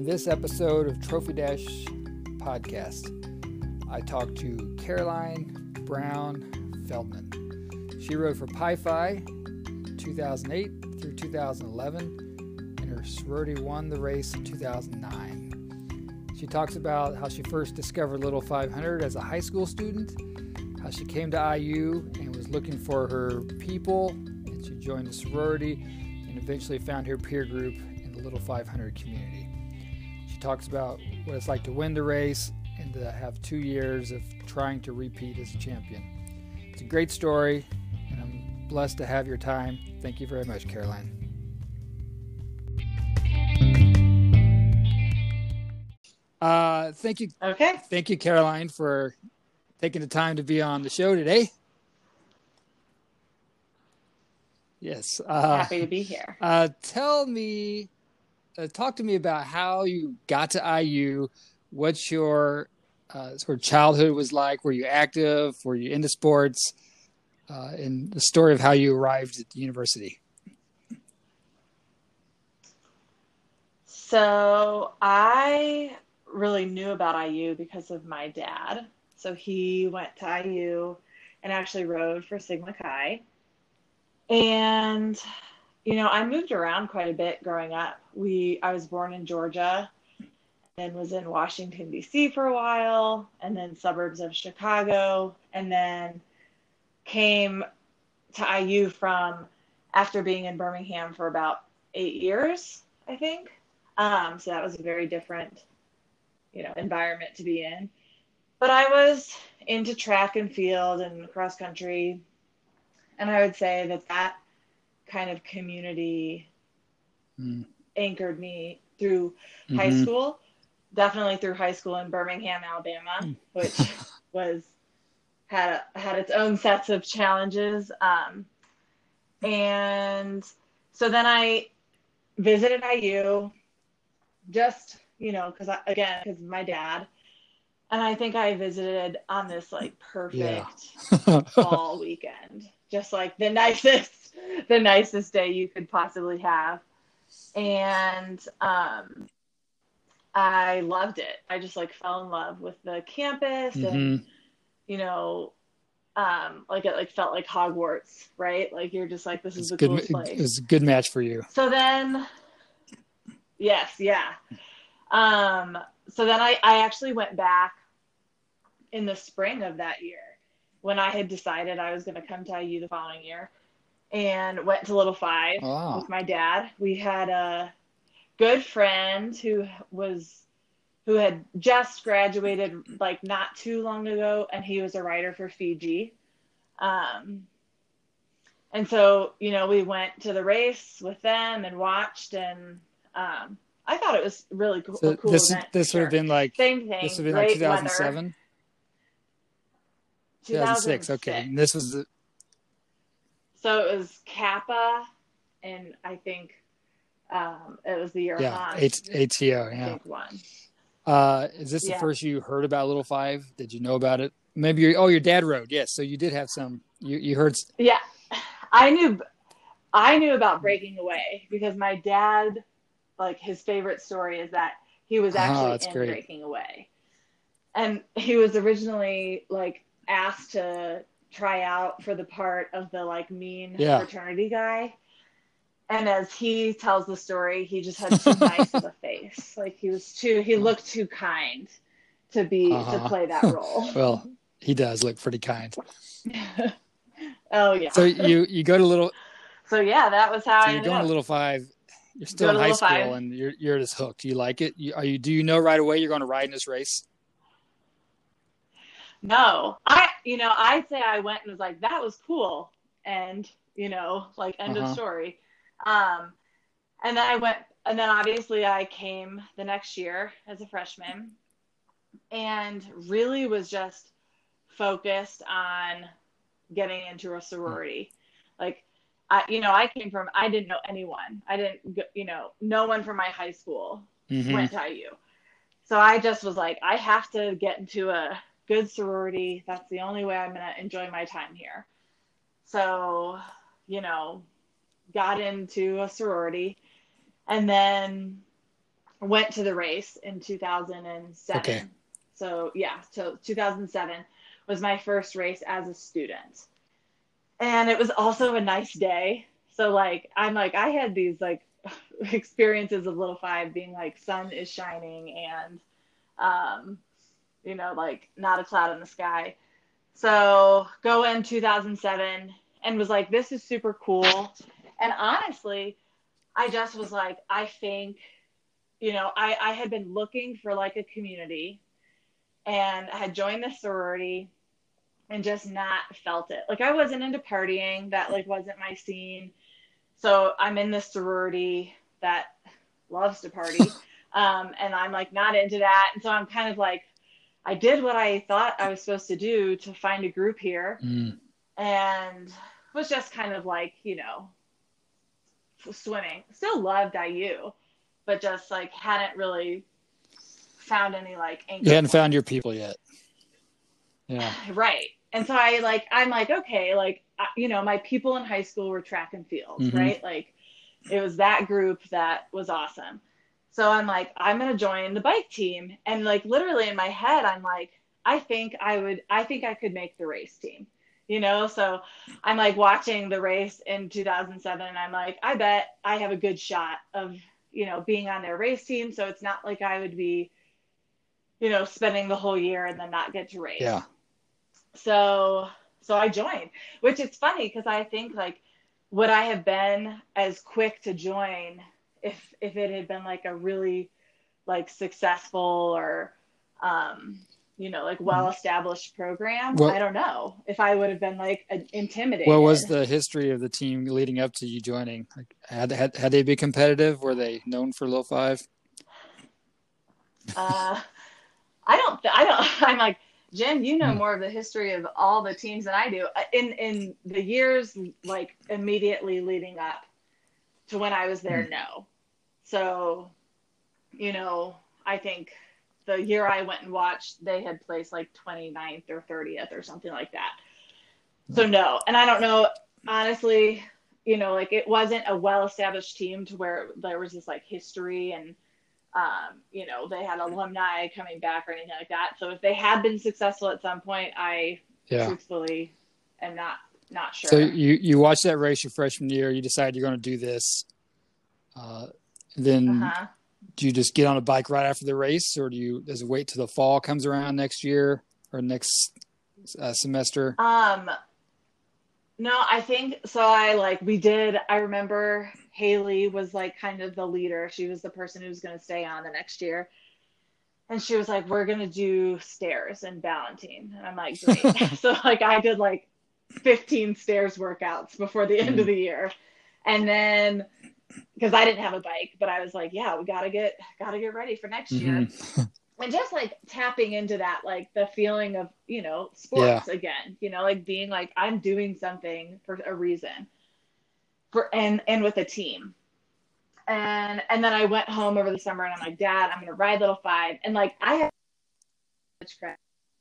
In this episode of Trophy Dash Podcast, I talked to Caroline Brown Feldman. She rode for Pi Phi 2008 through 2011, and her sorority won the race in 2009. She talks about how she first discovered Little 500 as a high school student, how she came to IU and was looking for her people, and she joined a sorority and eventually found her peer group in the Little 500 community. She talks about what it's like to win the race and to have 2 years of trying to repeat as a champion. It's a great story, and I'm blessed to have your time. Thank you very much, Caroline. Thank you. Okay. Thank you, Caroline, for taking the time to be on the show today. Yes. Happy to be here. Talk to me about how you got to IU. What's your sort of childhood was like? Were you active? Were you into sports? And the story of how you arrived at the university. So I really knew about IU because of my dad. So he went to IU and actually rode for Sigma Chi. And, I moved around quite a bit growing up. I was born in Georgia and was in Washington, D.C. for a while, and then suburbs of Chicago, and then came to IU from after being in Birmingham for about 8 years, I think. So that was a very different, environment to be in. But I was into track and field and cross country. And I would say that kind of community anchored me through high school, definitely through high school in Birmingham, Alabama, which had its own sets of challenges. And so then I visited IU just, because my dad. And I think I visited on this perfect fall weekend, just like the nicest day you could possibly have. And I loved it. I just fell in love with the campus and, it felt like Hogwarts, right? You're just this is the coolest place. It was a good match for you. So then, yes, yeah. So then I actually went back in the spring of that year when I had decided I was going to come to IU the following year and went to Little Five with my dad. We had a good friend who had just graduated not too long ago, and he was a rider for Fiji. And so, we went to the race with them and watched, and I thought it was really cool. So a cool this event. this would have been same thing. This would have been 2007. 2006. Okay, and this was So it was Kappa, and I think it was the year ATO. I think one. Is this the first you heard about Little Five? Did you know about it? Maybe your dad rode. Yes, so you did have some. You heard. Yeah, I knew about Breaking Away because my dad, his favorite story is that he was actually in Breaking Away, and he was originally asked to try out for the part of the mean fraternity guy. And as he tells the story, he just had too nice of a face. He looked too kind to play that role. Well, he does look pretty kind. Oh yeah. So you go to Little. So yeah, that was how I ended up. You're going to Little Five. You're still in high school, and you're just hooked. You like it? Do you know right away you're going to ride in this race? No, I'd say I went and was like, that was cool. And, end of story. And then I went, and then obviously I came the next year as a freshman and really was just focused on getting into a sorority. I came from, I didn't know anyone. I didn't, no one from my high school went to IU. So I just was like, I have to get into a good sorority. That's the only way I'm going to enjoy my time here. So, got into a sorority and then went to the race in 2007. Okay. So yeah, so 2007 was my first race as a student. And it was also a nice day. So like, I had these like experiences of Little Five being like, sun is shining and, like not a cloud in the sky. So go in 2007 and was like, this is super cool. And honestly, I just was like, I think, I had been looking for like a community and I had joined the sorority and just not felt it. Like I wasn't into partying. That like wasn't my scene. So I'm in this sorority that loves to party. And I'm like not into that. And so I'm kind of like, I did what I thought I was supposed to do to find a group here. And was just kind of like, swimming. Still loved IU, but just like hadn't really found any like anchor. You hadn't found your people yet. Yeah. Right. And so I'm like, okay, like, my people in high school were track and field, right? Like it was that group that was awesome. So I'm like, I'm going to join the bike team. And like, literally in my head, I'm like, I think I could make the race team, So I'm like watching the race in 2007 and I'm like, I bet I have a good shot of, being on their race team. So it's not like I would be, spending the whole year and then not get to race. Yeah. So I joined, which is funny because I think like, would I have been as quick to join if it had been like a really like successful or, like well-established program? I don't know if I would have been like intimidated. What was the history of the team leading up to you joining? Like, had they been competitive? Were they known for Little Five? I don't. I'm like, Jim, you know more of the history of all the teams than I do. In the years like immediately leading up to when I was there, no. So, I think the year I went and watched, they had placed like 29th or 30th or something like that. So no. And I don't know, honestly, like it wasn't a well-established team to where there was this like history and, they had alumni coming back or anything like that. So if they had been successful at some point, I truthfully am not sure. So you watched that race your freshman year, you decide you're going to do this. Then do you just get on a bike right after the race, or does it wait till the fall comes around next year or next semester? No, I think so. I remember Haley was like kind of the leader. She was the person who was going to stay on the next year. And she was like, we're going to do stairs and Ballantine. And I'm like, great. So like I did like 15 stairs workouts before the end of the year. And then, because I didn't have a bike, but I was like, yeah, we gotta get ready for next year. And just like tapping into that, like the feeling of, sports again, like being like, I'm doing something for a reason and with a team. And then I went home over the summer and I'm like, Dad, I'm going to ride Little Five. And like, I have much credit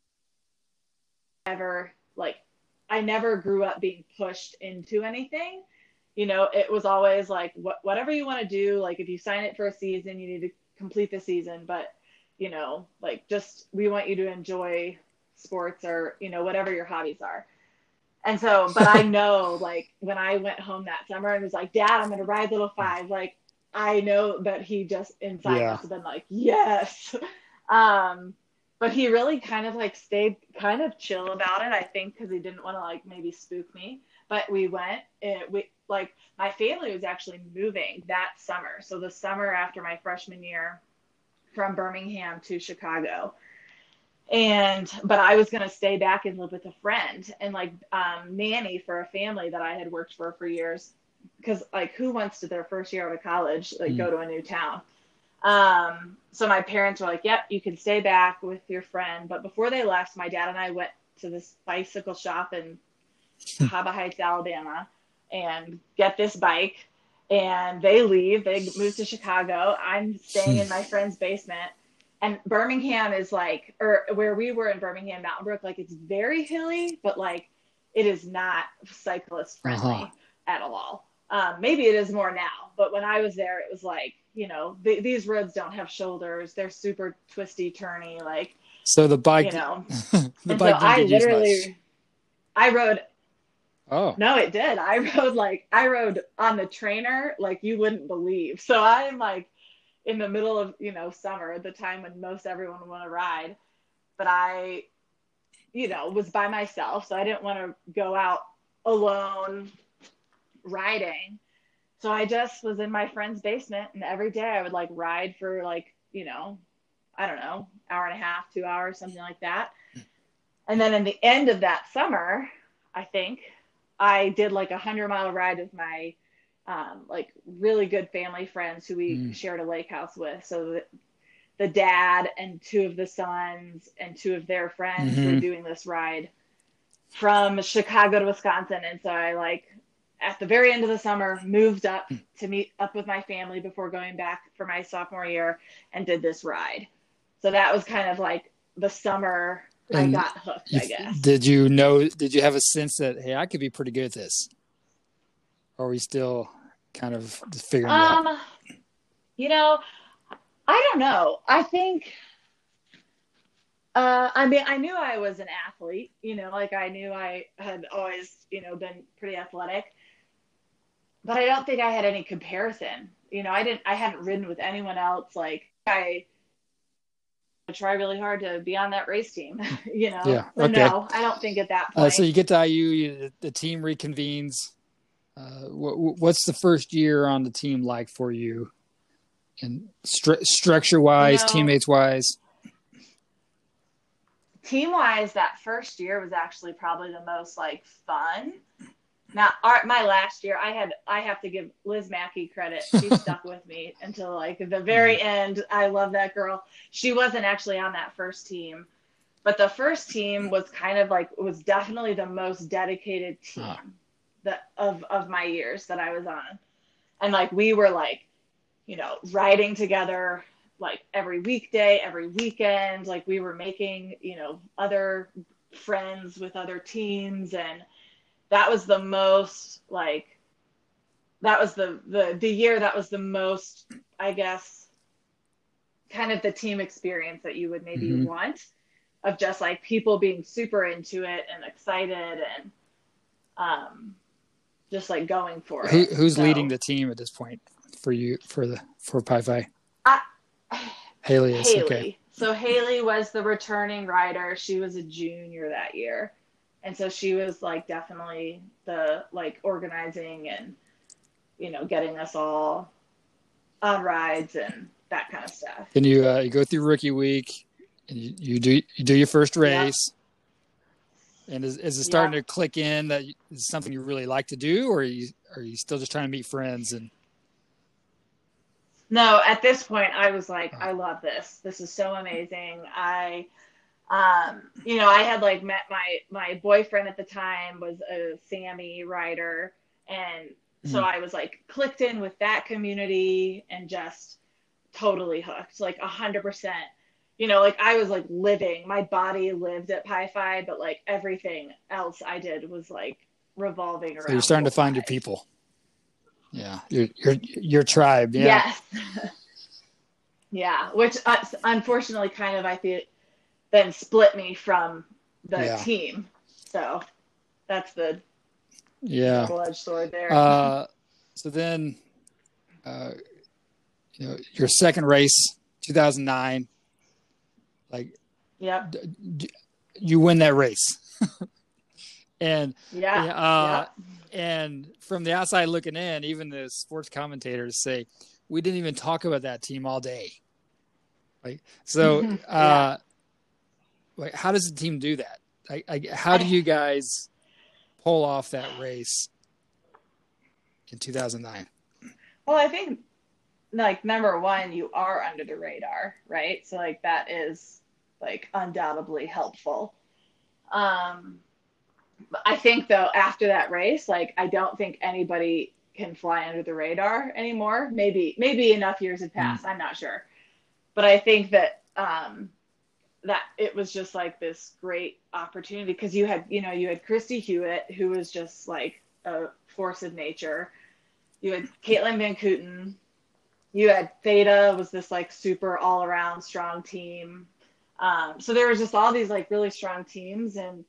ever, like, I never grew up being pushed into anything. It was always like, whatever you want to do, like if you sign it for a season, you need to complete the season. But, like just, we want you to enjoy sports or, whatever your hobbies are. And so, but I know like when I went home that summer and was like, Dad, I'm going to ride Little Five. Like, I know that he just inside must have been like, yes. But he really kind of like stayed kind of chill about it, I think, because he didn't want to like maybe spook me. But we went, like my family was actually moving that summer. So the summer after my freshman year from Birmingham to Chicago. But I was going to stay back and live with a friend and like nanny for a family that I had worked for years. Because like who wants to their first year out of college, like go to a new town? So my parents were like, yep, you can stay back with your friend. But before they left, my dad and I went to this bicycle shop in Haba Heights, Alabama, and get this bike. And they leave. They move to Chicago. I'm staying in my friend's basement. And Birmingham is like, or where we were in Birmingham, Mountain Brook, like it's very hilly, but like it is not cyclist friendly at all. Maybe it is more now, but when I was there, it was like, these roads don't have shoulders. They're super twisty, turny, like, So the bike, the the and bike so didn't I get used much. literally, I rode, Oh, no, it did. I rode on the trainer like you wouldn't believe. So I'm like in the middle of, summer, the time when most everyone would want to ride. But I, was by myself. So I didn't want to go out alone riding. So I just was in my friend's basement, and every day I would like ride for like, I don't know, hour and a half, 2 hours, something like that. And then in the end of that summer, I think I did like 100-mile ride with my like really good family friends who we shared a lake house with. So the dad and two of the sons and two of their friends were doing this ride from Chicago to Wisconsin. And so I like at the very end of the summer moved up to meet up with my family before going back for my sophomore year and did this ride. So that was kind of like the summer I got hooked, I guess. Did you have a sense that, hey, I could be pretty good at this? Or are we still kind of just figuring it out? I don't know. I think, I mean, I knew I was an athlete, like I knew I had always, been pretty athletic, but I don't think I had any comparison. I hadn't ridden with anyone else. Like I try really hard to be on that race team, Yeah. So Okay. no, I don't think at that point. So you get to IU, the team reconvenes. What's the first year on the team like for you? And structure-wise, teammates-wise? Team-wise, that first year was actually probably the most like fun. Now, my last year, I have to give Liz Mackey credit. She stuck with me until like the very end. I love that girl. She wasn't actually on that first team, but the first team was kind of like, was definitely the most dedicated team of my years that I was on. And like, we were like, riding together like every weekday, every weekend. Like we were making, other friends with other teams. And that was the most like, that was the year that was the most, I guess, kind of the team experience that you would maybe want, of just like people being super into it and excited and just like going for it. Who's leading the team at this point for you for Pi Phi? Haley is. Okay. So Haley was the returning rider. She was a junior that year. And so she was like definitely the like organizing and, getting us all on rides and that kind of stuff. Then you go through rookie week and you do your first race. Yep. And is it starting to click in that it's something you really like to do, or are you still just trying to meet friends? And no, at this point I was like, I love this. This is so amazing. I had like met my boyfriend at the time was a Sammy rider. And so I was like clicked in with that community and just totally hooked, like 100%. Like I was like my body lived at Pi Phi, but like everything else I did was like revolving around. So you're starting to find your people. Yeah. Your tribe. Yeah. Yes. Yeah. Which unfortunately kind of, I think, then split me from the team. So that's the double-edged sword there. So then, your second race, 2009, like, you win that race. And and from the outside looking in, even the sports commentators say, we didn't even talk about that team all day. Like, so, like, how does the team do that? How do you guys pull off that race in 2009? Well, I think like number one, you are under the radar, right? So like that is like undoubtedly helpful. I think though, after that race, like I don't think anybody can fly under the radar anymore. Maybe enough years had passed. I'm not sure. But I think that, that it was just like this great opportunity because you had Christy Hewitt, who was just like a force of nature. You had Caitlin Van Kooten. You had Theta was this like super all around strong team. So there was just all these like really strong teams, and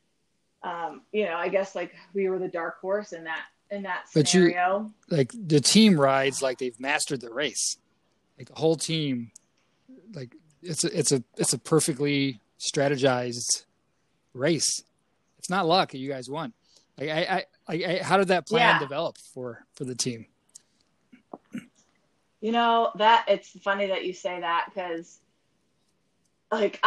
I guess like we were the dark horse in that scenario. But like the team rides like they've mastered the race. Like the whole team, like it's a perfectly strategized race. It's not luck. You guys won. How did that plan develop for the team? That it's funny that you say that, because like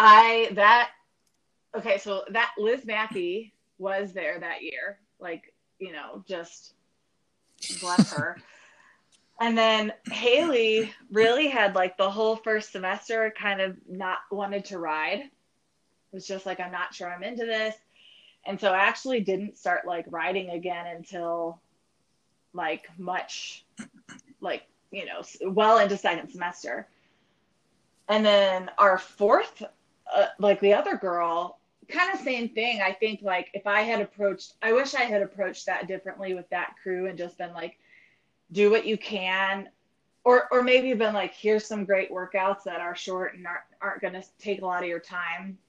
so that Liz Mackey was there that year, like, just bless her. And then Haley really had like the whole first semester kind of not wanted to ride. It was just like, I'm not sure I'm into this. And so I actually didn't start like riding again until like much like, well into second semester. And then our fourth, like the other girl, kind of same thing. I think like I wish I had approached that differently with that crew and just been like, do what you can, or maybe been like, here's some great workouts that are short and aren't going to take a lot of your time.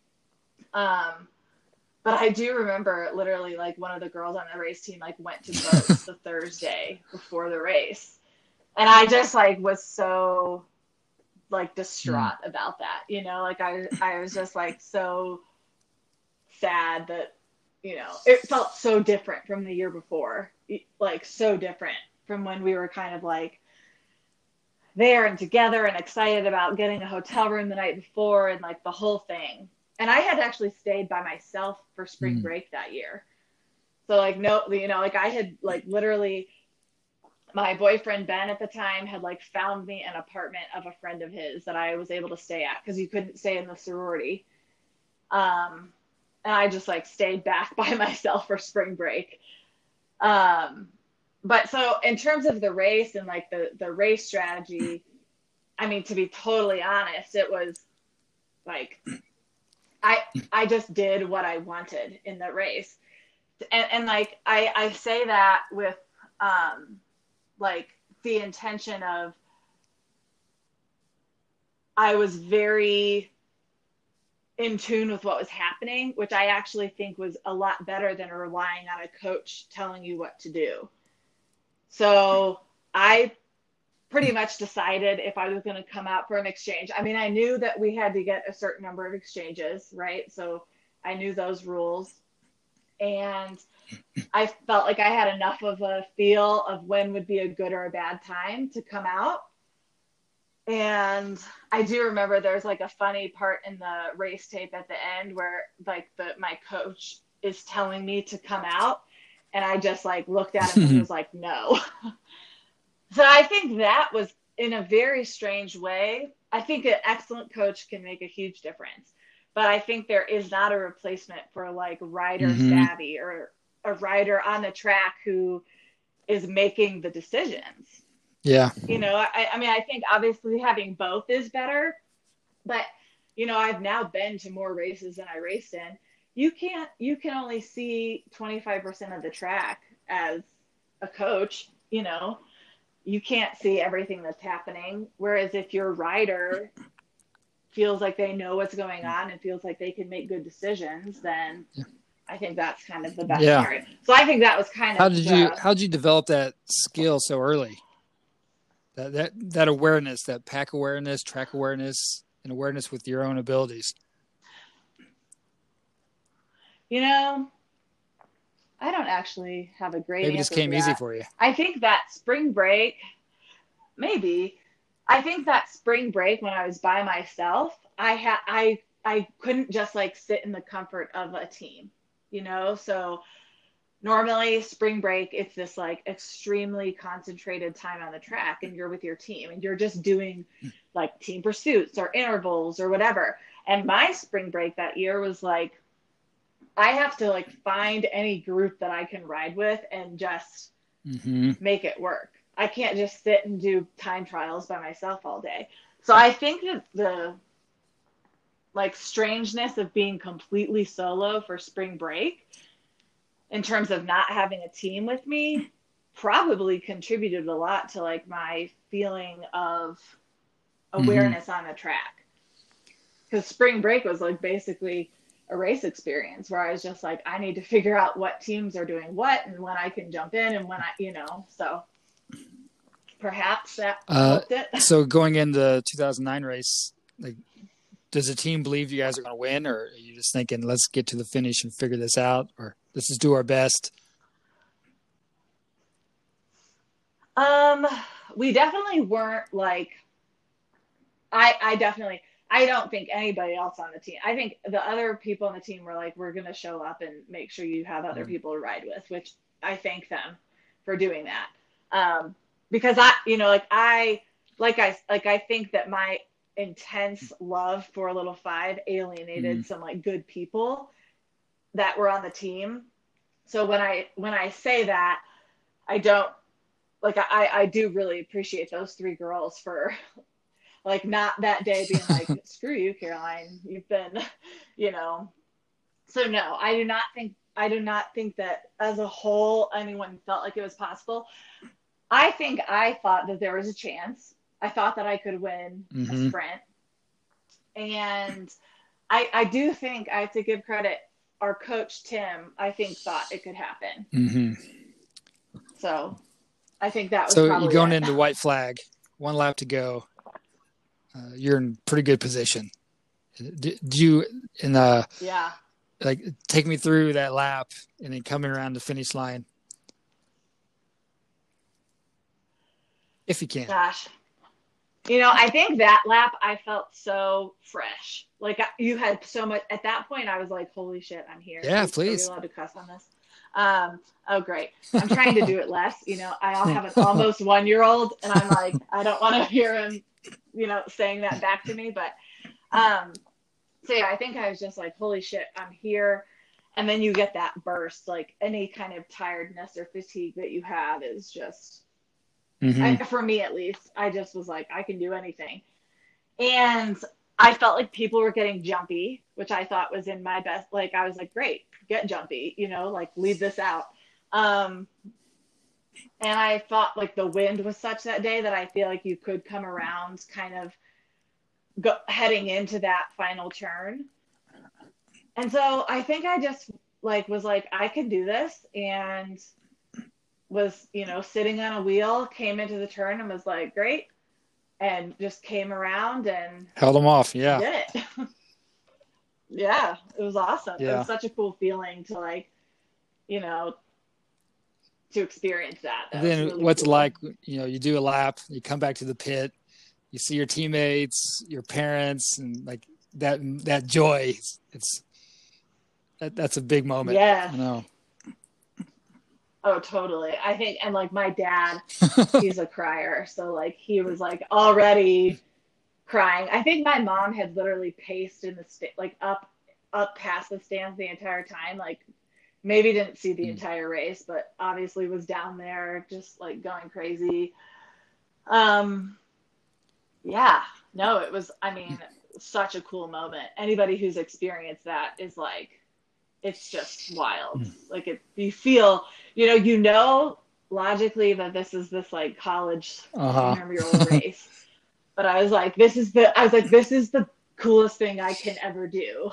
But I do remember literally like one of the girls on the race team like went to boats the Thursday before the race. And I just like was so like distraught about that, like I was just like so sad that, it felt so different from the year before, like so different from when we were kind of like there and together and excited about getting a hotel room the night before and like the whole thing. And I had actually stayed by myself for spring break that year. So like, no, like I had like literally my boyfriend, Ben, at the time had like found me an apartment of a friend of his that I was able to stay at because you couldn't stay in the sorority. And I just like stayed back by myself for spring break. But so in terms of the race and like the race strategy, I mean, to be totally honest, it was like, I just did what I wanted in the race. And like, I say that with, like the intention of, I was very in tune with what was happening, which I actually think was a lot better than relying on a coach telling you what to do. So I pretty much decided if I was going to come out for an exchange. I mean, I knew that we had to get a certain number of exchanges, right? So I knew those rules. And I felt like I had enough of a feel of when would be a good or a bad time to come out. And I do remember there's like a funny part in the race tape at the end where like my coach is telling me to come out. And I just like looked at him and was like, no. So I think that was in a very strange way. I think an excellent coach can make a huge difference. But I think there is not a replacement for like rider savvy or a rider on the track who is making the decisions. Yeah. I mean, I think obviously having both is better, but I've now been to more races than I raced in. You can only see 25% of the track as a coach, you can't see everything that's happening. Whereas if your rider feels like they know what's going on and feels like they can make good decisions, then I think that's kind of the best scenario. So I think that was kind of how did you develop that skill so early? That awareness, that pack awareness, track awareness, and awareness with your own abilities. I don't actually have a great Maybe answer. This came easy for you. I think that spring break, maybe. I think that spring break when I was by myself, I couldn't just like sit in the comfort of a team, So normally spring break, it's this like extremely concentrated time on the track and you're with your team and you're just doing like team pursuits or intervals or whatever. And my spring break that year was like, I have to like find any group that I can ride with and just make it work. I can't just sit and do time trials by myself all day. So I think that the like strangeness of being completely solo for spring break in terms of not having a team with me probably contributed a lot to like my feeling of awareness on the track. Because spring break was like basically a race experience where I was just like, I need to figure out what teams are doing what and when I can jump in and when so perhaps that helped it. So going into 2009 race, like, does the team believe you guys are going to win, or are you just thinking, let's get to the finish and figure this out, or let's just do our best? We definitely weren't like, I don't think anybody else on the team. I think the other people on the team were like, we're going to show up and make sure you have other people to ride with, which I thank them for doing that. Because I think that my intense love for Little Five alienated some like good people that were on the team. So when I say that, I don't like, I do really appreciate those three girls for like not that day being like, screw you, Caroline, you've been, So no, I do not think that as a whole anyone felt like it was possible. I think I thought that there was a chance. I thought that I could win a sprint. And I do think I have to give credit. Our coach, Tim, I think thought it could happen. So I think that was probably you're going into white flag, one lap to go. You're in pretty good position. Do you, like, take me through that lap and then coming around the finish line? If you can. Gosh. I think that lap I felt so fresh. Like you had so much at that point. I was like, "Holy shit, I'm here!" Yeah, please. Are we allowed to cuss on this? Oh, great. I'm trying to do it less. I have an almost 1-year-old, and I'm like, I don't want to hear him, saying that back to me. But so yeah, I think I was just like, "Holy shit, I'm here!" And then you get that burst. Like any kind of tiredness or fatigue that you have is just. For me at least, I just was like, I can do anything. And I felt like people were getting jumpy, which I thought was in my best. Like, I was like, great, get jumpy, like leave this out. And I thought like the wind was such that day that I feel like you could come around kind of heading into that final turn. And so I think I just was like, I can do this. And was, sitting on a wheel, came into the turn and was like, great. And just came around and held them off. Yeah. Did it. Yeah. It was awesome. Yeah. It was such a cool feeling to to experience that. Then really what's cool. It like, you do a lap, you come back to the pit, you see your teammates, your parents, and like that joy. That's a big moment. Yeah. Oh, totally. I think, and like my dad, he's a crier. So like, he was like already crying. I think my mom had literally paced in the up past the stands the entire time. Like maybe didn't see the entire race, but obviously was down there just like going crazy. Yeah, no, it was, such a cool moment. Anybody who's experienced that is like, it's just wild. Like you feel, logically that this is this like college 100-year-old race. But I was like, this is the coolest thing I can ever do.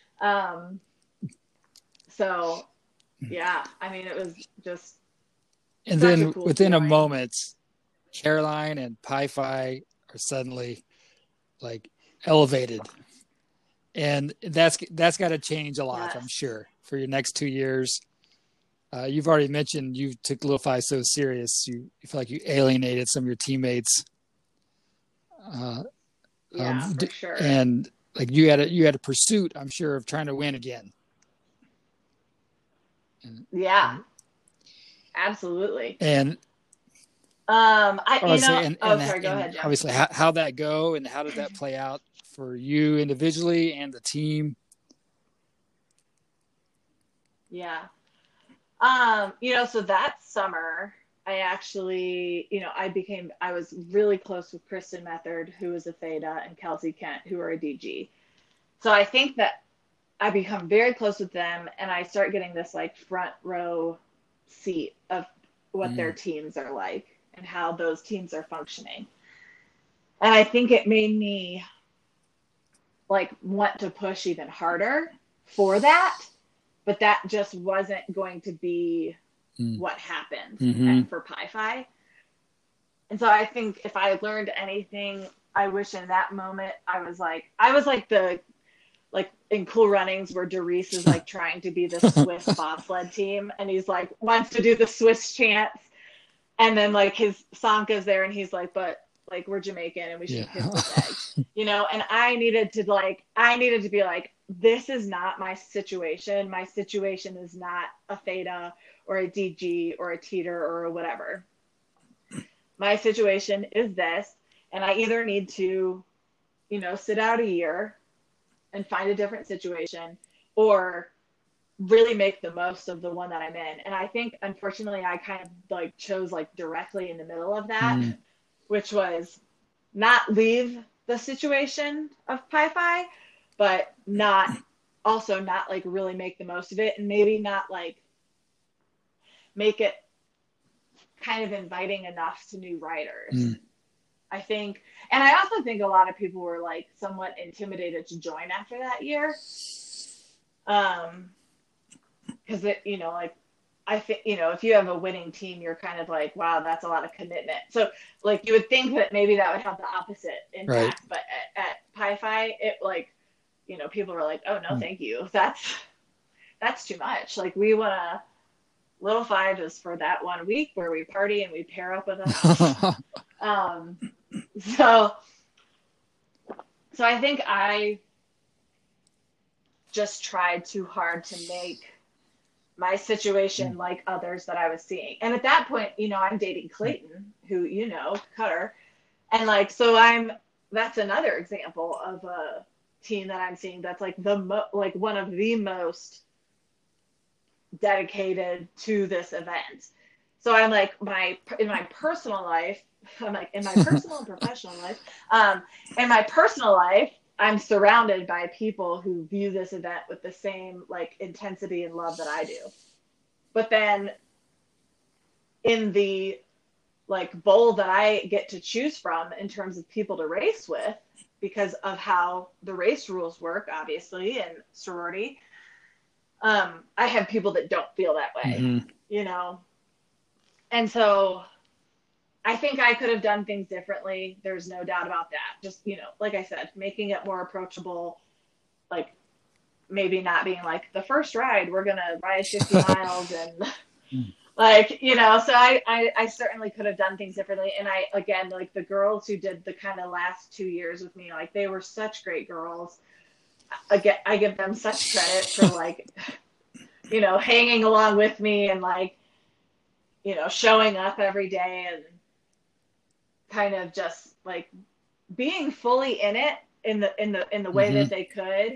So yeah, it was just. And then within a moment, Caroline and Pi-Fi are suddenly like elevated. And that's got to change a lot, yes. I'm sure, for your next 2 years. You've already mentioned you took Little Five so serious. You feel like you alienated some of your teammates. For sure. And like you had a pursuit, I'm sure, of trying to win again. Absolutely. And sorry, go ahead, Jeff. Obviously, how'd that go, and how did that play out for you individually and the team? Yeah. So that summer I actually, I was really close with Kristen Method, who was a Theta, and Kelsey Kent, who are a DG. So I think that I become very close with them, and I start getting this like front row seat of what their teams are like and how those teams are functioning. And I think it made me like want to push even harder for that, but that just wasn't going to be what happened for Pi-Fi. And so I think if I learned anything, I wish in that moment I was like the in Cool Runnings where Derice is like trying to be the Swiss bobsled team, and he's like wants to do the Swiss chants, and then like his Sanka's there, and he's like, but like we're Jamaican and we should kiss with eggs, you know. And I needed to be like, this is not my situation. My situation is not a Theta or a DG or a Teeter or a whatever. My situation is this, and I either need to, you know, sit out a year and find a different situation, or really make the most of the one that I'm in. And I think, unfortunately, I kind of like chose like directly in the middle of that, which was not leave the situation of Pi-Fi, but not like really make the most of it, and maybe not like make it kind of inviting enough to new riders. I think, and I also think a lot of people were like somewhat intimidated to join after that year. Because it, you know, like I think, you know, if you have a winning team, you're kind of like, wow, that's a lot of commitment. So like you would think that maybe that would have the opposite impact, but at Pi-Fi, it like, you know, people were like, oh no, thank you. That's too much. Like we want to, Little Five is for that 1 week where we party and we pair up with us. So I think I just tried too hard to make my situation like others that I was seeing. And at that point, you know, I'm dating Clayton, who, you know, Cutter. And like, so that's another example of a team that I'm seeing that's like one of the most dedicated to this event. So I'm like in my personal life, I'm like in my personal and professional life. In my personal life, I'm surrounded by people who view this event with the same like intensity and love that I do. But then in the like bowl that I get to choose from in terms of people to race with, because of how the race rules work, obviously, and sorority, I have people that don't feel that way, you know? And so I think I could have done things differently. There's no doubt about that. Just, you know, like I said, making it more approachable, like maybe not being like the first ride, we're going to ride 50 miles and like, you know, so I certainly could have done things differently. And I, again, like the girls who did the kind of last 2 years with me, like they were such great girls. Again, I give them such credit for like, you know, hanging along with me and like, you know, showing up every day and kind of just like being fully in it in the way that they could.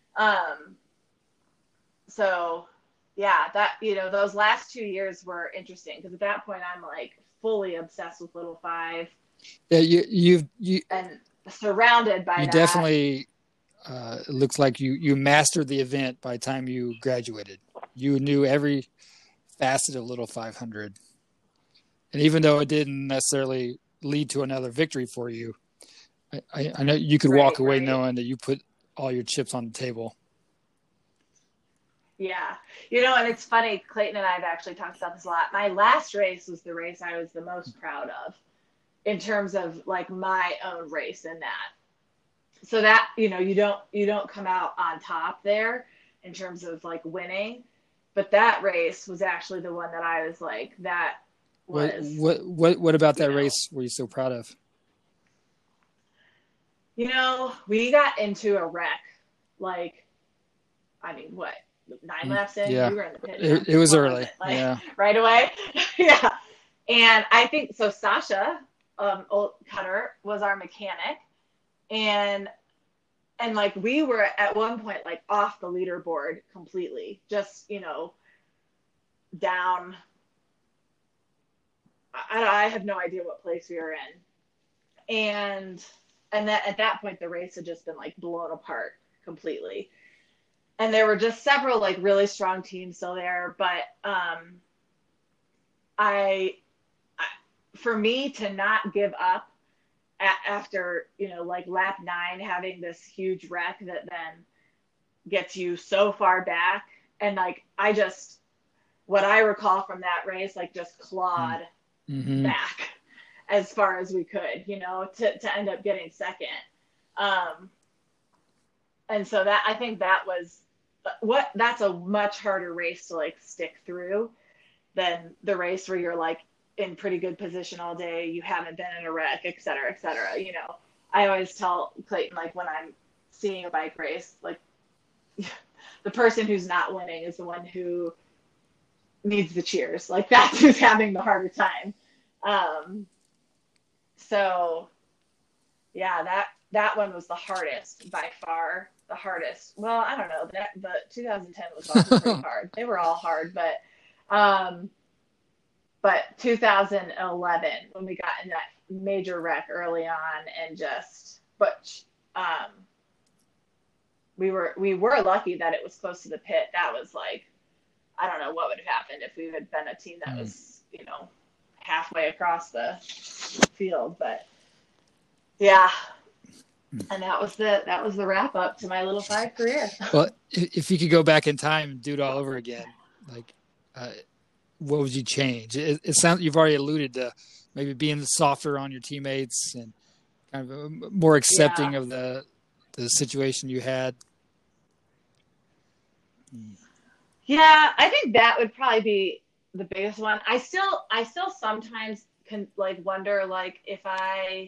So yeah, that, you know, those last 2 years were interesting because at that point I'm like fully obsessed with Little Five. Yeah, you and surrounded by you that. Definitely it looks like you mastered the event by the time you graduated. You knew every facet of Little 500. And even though it didn't necessarily lead to another victory for you, I know you could walk away knowing that you put all your chips on the table. Yeah. You know, and it's funny, Clayton and I have actually talked about this a lot. My last race was the race I was the most proud of in terms of like my own race in that. So that, you know, you don't come out on top there in terms of like winning, but that race was actually the one that I was like, that was. What about that race were you so proud of? You know, we got into a wreck, like, I mean, what, 9 laps in? Yeah. We were in the pit. It was early. Like, yeah. Right away. Yeah. And I think, so Sasha, old Cutter, was our mechanic. And like, we were at one point, like, off the leaderboard completely. Just, you know, down. I have no idea what place we were in. And that at that point, the race had just been, like, blown apart completely. And there were just several like really strong teams still there, but I for me to not give up after, like lap 9, having this huge wreck that then gets you so far back. And like, what I recall from that race, like just clawed back as far as we could, to end up getting second. And so I think that's a much harder race to like stick through than the race where you're like in pretty good position all day. You haven't been in a wreck, et cetera, et cetera. I always tell Clayton, like when I'm seeing a bike race, like the person who's not winning is the one who needs the cheers. Like that's who's having the harder time. So yeah, that one was the hardest, by far the hardest. Well, I don't know, the 2010 was also pretty hard. They were all hard, but 2011, when we got in that major wreck early on, and we were lucky that it was close to the pit. That was like, I don't know what would have happened if we had been a team that was, halfway across the field, but yeah. And that was the wrap up to my Little 5 career. Well, if you could go back in time and do it all over again, like, what would you change? It sounds, you've already alluded to maybe being softer on your teammates and kind of more accepting of the situation you had. Yeah, I think that would probably be the biggest one. I still sometimes can like wonder, like, if I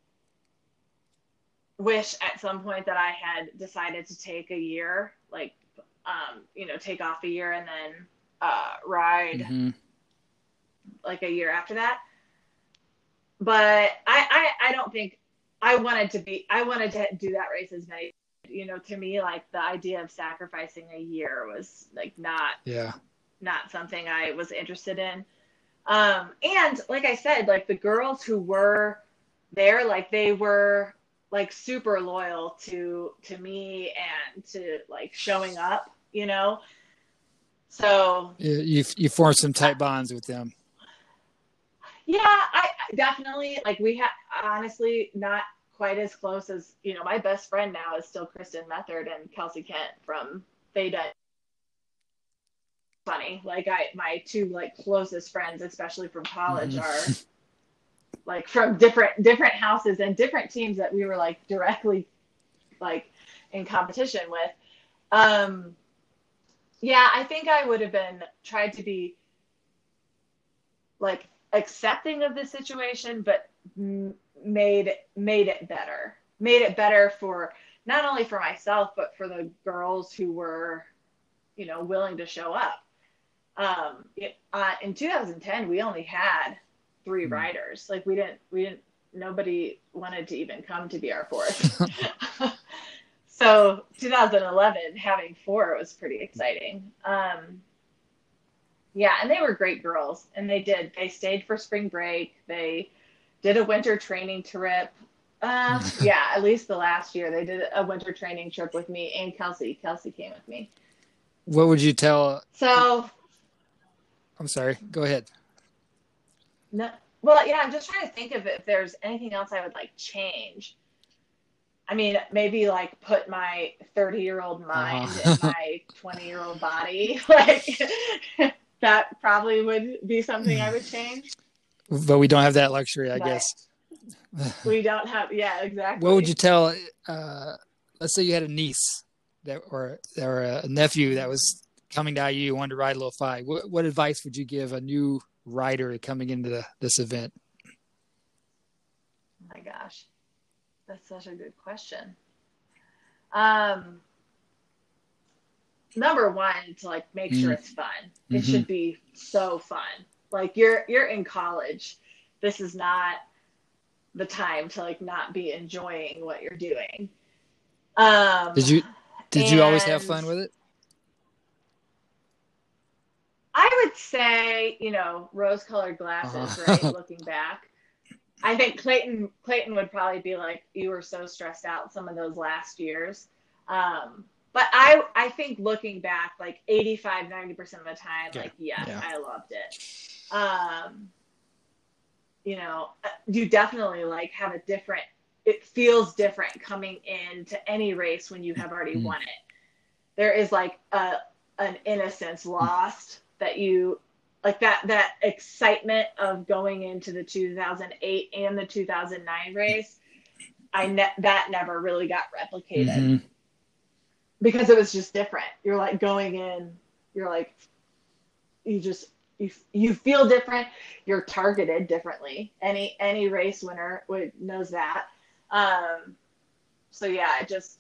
wish at some point that I had decided to take a year, like, take off a year and then ride like a year after that. But I don't think I wanted to do that race as many, to me, like the idea of sacrificing a year was like not something I was interested in. And like I said, like the girls who were there, like they were like super loyal to me and to like showing up, So you formed some tight bonds with them. Yeah, I definitely, like, we had, honestly, not quite as close as, my best friend now is still Kristen Method and Kelsey Kent from Theta. Funny, like my two like closest friends, especially from college, are like from different houses and different teams that we were like directly like in competition with. Yeah, I think I would have tried to be like accepting of the situation, but made it better for not only for myself, but for the girls who were, willing to show up. In 2010, we only had 3 riders. Like nobody wanted to even come to be our fourth. So 2011, having 4 was pretty exciting. Yeah, and they were great girls, and they stayed for spring break. They did a winter training trip. Yeah, at least the last year they did a winter training trip with me and Kelsey. Kelsey came with me. What would you tell? So, I'm sorry. Go ahead. No, well, yeah, I'm just trying to think of if there's anything else I would like change. I mean, maybe like put my 30-year-old mind in my 20-year-old body. Like that probably would be something I would change. But we don't have that luxury, I guess. We don't have, yeah, exactly. What would you tell, let's say you had a niece or a nephew that was coming to IU, wanted to ride a Little 5. What advice would you give a new rider coming into this event? Oh my gosh, that's such a good question. Number one, to like make sure it's fun. It should be so fun. Like you're in college. This is not the time to like not be enjoying what you're doing. Did you always have fun with it? I would say, rose-colored glasses, right? Looking back. I think Clayton would probably be like, you were so stressed out some of those last years. But I think looking back, like 85-90% of the time, I loved it. You definitely like have a different, it feels different coming into any race when you have already won it. There is like an innocence lost that you like, that excitement of going into the 2008 and the 2009 race. That never really got replicated because it was just different. You're like going in, you're like, you feel different. You're targeted differently. Any race winner knows that. So yeah,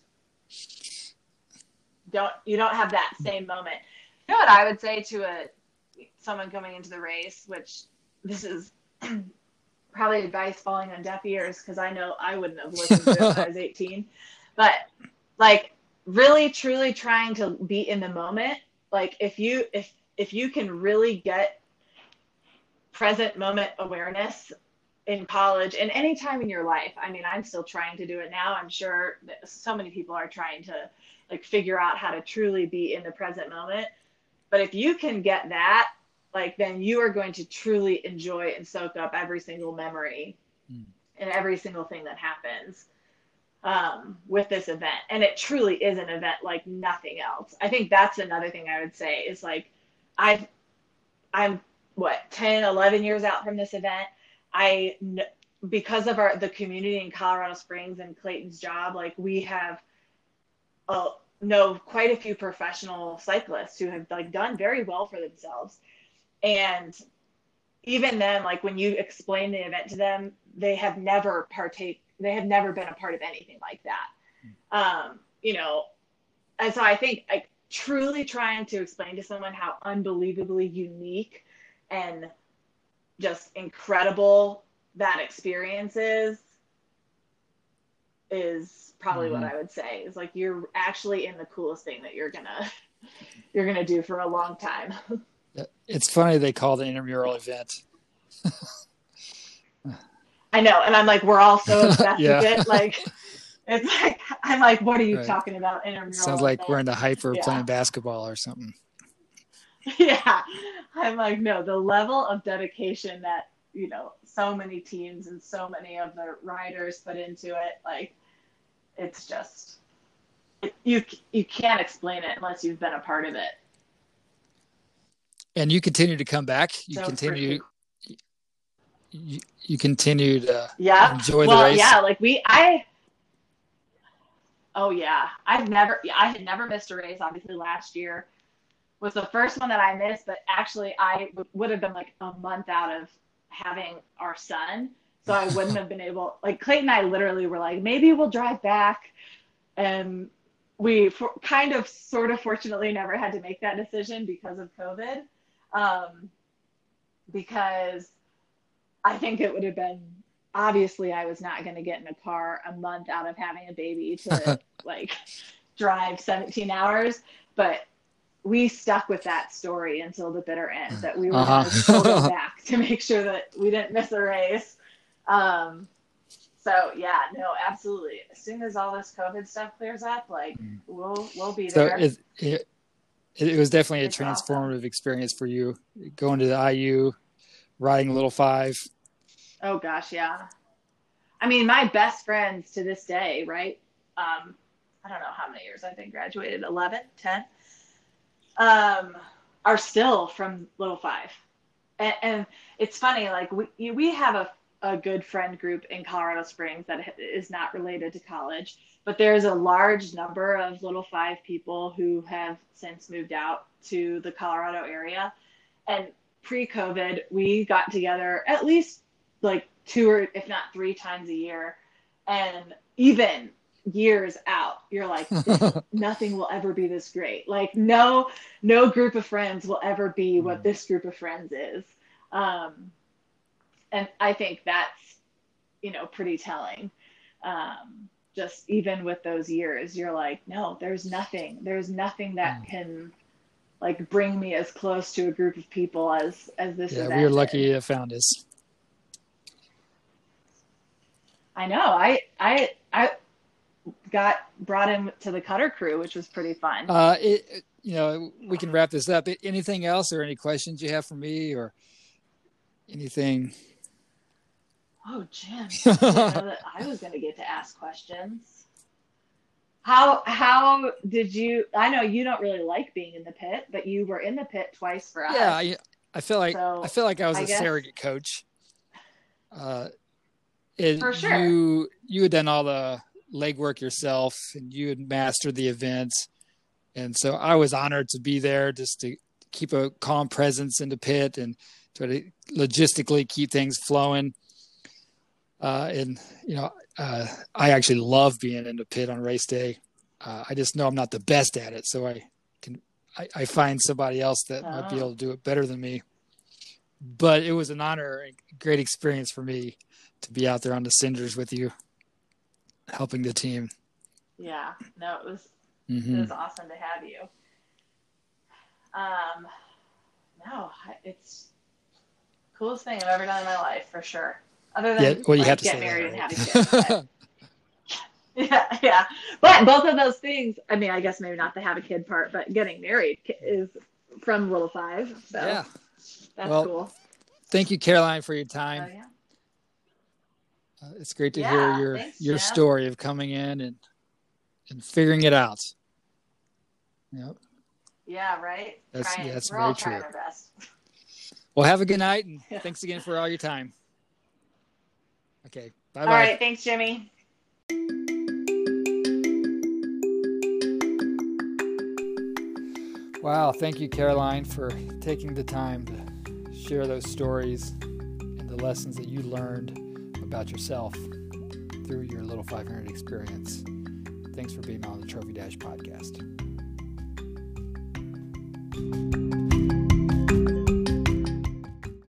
you don't have that same moment. You know what I would say to someone coming into the race, which this is probably advice falling on deaf ears because I know I wouldn't have listened to it when I was 18, but like really truly trying to be in the moment. Like if you can really get present moment awareness in college and any time in your life. I mean, I'm still trying to do it now. I'm sure that so many people are trying to like figure out how to truly be in the present moment. But if you can get that, like, then you are going to truly enjoy and soak up every single memory and every single thing that happens with this event. And it truly is an event like nothing else. I think that's another thing I would say is like, I'm 10, 11 years out from this event. Because of the community in Colorado Springs and Clayton's job, like we have know quite a few professional cyclists who have like done very well for themselves. And even then, like when you explain the event to them, they have never been a part of anything like that. And so I think like truly trying to explain to someone how unbelievably unique and just incredible that experience is probably what I would say is like, you're actually in the coolest thing that you're gonna do for a long time. It's funny they call it an intramural event. I know. And I'm like, we're all so obsessed with it. Like, it's like, I'm like, what are you talking about? Intramural Sounds like event? we're in the hyper playing basketball or something. Yeah. I'm like, no, the level of dedication that, so many teams and so many of the riders put into it, like, it's just, you can't explain it unless you've been a part of it. And you continue to come back. You continue to enjoy the race. Yeah, like I had never missed a race. Obviously last year was the first one that I missed, but actually I would have been like a month out of having our son. So I wouldn't have been able, like Clayton and I literally were like, maybe we'll drive back. And we sort of fortunately never had to make that decision because of COVID. Because I think it would have been, obviously I was not going to get in a car a month out of having a baby to like drive 17 hours, but we stuck with that story until the bitter end that we were going to go back to make sure that we didn't miss a race. So yeah, no, absolutely. As soon as all this COVID stuff clears up, like we'll be there. So it was definitely a transformative experience for you, going to the IU, riding Little 5. Oh gosh, yeah. I mean, my best friends to this day, right? I don't know how many years I've been graduated, 11, 10, are still from Little 5. And it's funny, like we have a good friend group in Colorado Springs that is not related to college, but there's a large number of Little 5 people who have since moved out to the Colorado area. And pre-COVID, we got together at least like 2 or if not 3 times a year. And even years out, you're like, nothing will ever be this great. Like no group of friends will ever be what this group of friends is. And I think that's, pretty telling. Just even with those years, you're like, no, there's nothing that can like bring me as close to a group of people as this event. Yeah, we were lucky to have found us. I know. I got brought in to the Cutter crew, which was pretty fun. We can wrap this up. Anything else or any questions you have for me or Anything? Oh, Jim, I didn't know that I was going to get to ask questions. How did you? I know you don't really like being in the pit, but you were in the pit twice for us. Yeah, I feel like So, I was I a guess surrogate coach. for sure. You had done all the legwork yourself, and you had mastered the events, and so I was honored to be there just to keep a calm presence in the pit and try to logistically keep things flowing. And I actually love being in the pit on race day. I just know I'm not the best at it, so I find somebody else that might be able to do it better than me. But it was an honor and great experience for me to be out there on the cinders with you, helping the team. Yeah, no, it was awesome to have you. No, it's the coolest thing I've ever done in my life for sure. Other than you have to get say married that, and right? have a kid. Yeah. But both of those things, I mean, I guess maybe not the have a kid part, but getting married is from Little Five. So Yeah. that's cool. Thank you, Caroline, for your time. Oh, yeah. It's great to hear your story of coming in and figuring it out. Yep. Yeah, right. That's We're very all true. trying our best. Well, have a good night, and thanks again for all your time. Okay, bye-bye. All right, thanks, Jimmy. Wow, thank you, Caroline, for taking the time to share those stories and the lessons that you learned about yourself through your Little 500 experience. Thanks for being on the Trophy Dash podcast.